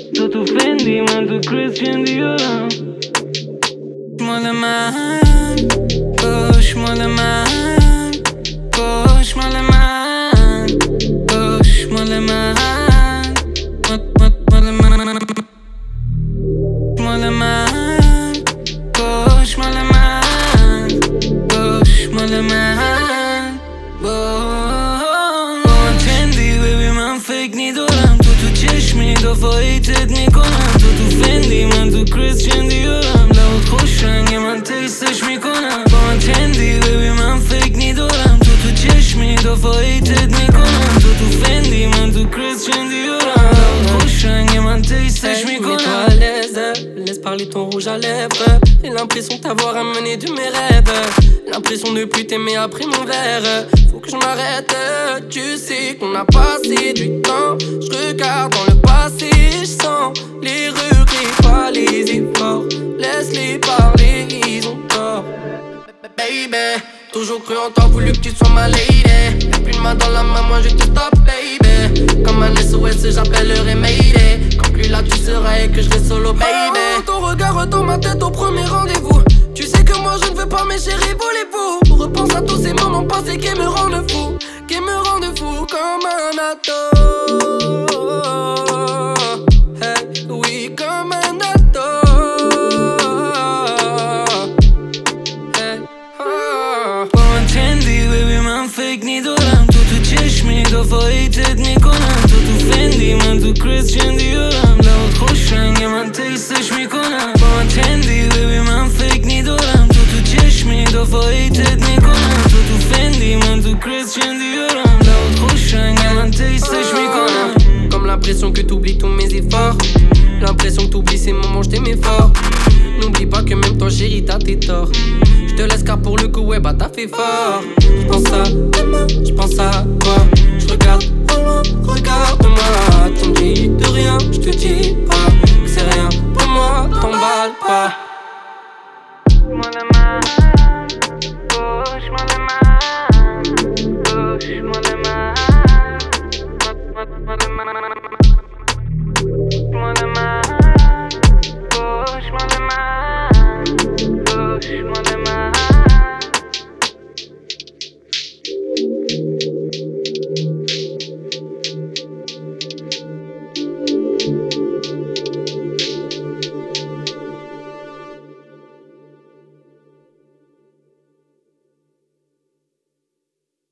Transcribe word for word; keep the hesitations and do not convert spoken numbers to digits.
تو تو فندی من تو کریستین دیورم. مال من باش، مال من باش، مال من باش، مال من مال من مال من باش، مال من باش، مال من با من تندی ببی من فکر نیدارم تو تو چشمی دفاعیتت میکنم. تو تو فندی من تو کریستین دیورم. لبات خوش رنگ من تیستش میکنم. با من تندی ببی من فکر نیدارم تو تو چشمی دفاعیتت میکنم. تو تو فندی من تو کریستین دیورم. لبات خوش رنگ من تیستش میکنم. Laisse parler ton rouge à lèvres. J'ai l'impression de t'avoir amené de mes rêves. L'impression de plus t'aimer après mon verre. Faut que je m'arrête. Tu sais qu'on a passé du temps. Je regarde dans le passé, je sens les regrets, pas les efforts. Laisse-les parler, ils ont tort. Baby, toujours cru en toi, voulu que tu sois ma lady. Y'a plus de main dans la main, moi je te stop, baby. Comme un S O S, j'appellerai Mayday. Quand plus là tu seras et que je reste solo, baby. Oh, ton regard dans ma tête au premier rendez-vous. Tu sais que moi je ne veux pas, mes chéris, voulez-vous? Repense à tous ces moments passés qui me rendent fou, qui me rendent fou comme un ado. Hey, oui, comme un ado. Hey, oh. با من تندی ببی من فکر نیدارم تو تو چشمی دفاعیتت میکنم. تو تو فندی من تو کریستین دیورم. لبات خوش رنگ من تیستش میکنم. با من تندی ببی من فکر نیدارم تو تو چشمی دفاعیتت میکنم. تو تو فندی من تو کریستین دیورم. لبات خوش رنگ من تیستش میکنم. Comme l'impression que t'oublies tous mes efforts. L'impression que t'oublies ces moments, je t'aimais fort. N'oublie pas que même toi chérie t'as tes torts. Je te laisse car pour le coup ouais bah t'as fait fort. Je pense à demain, je pense à toi. Je regarde, oh, regarde-moi. Tu me dis de rien, je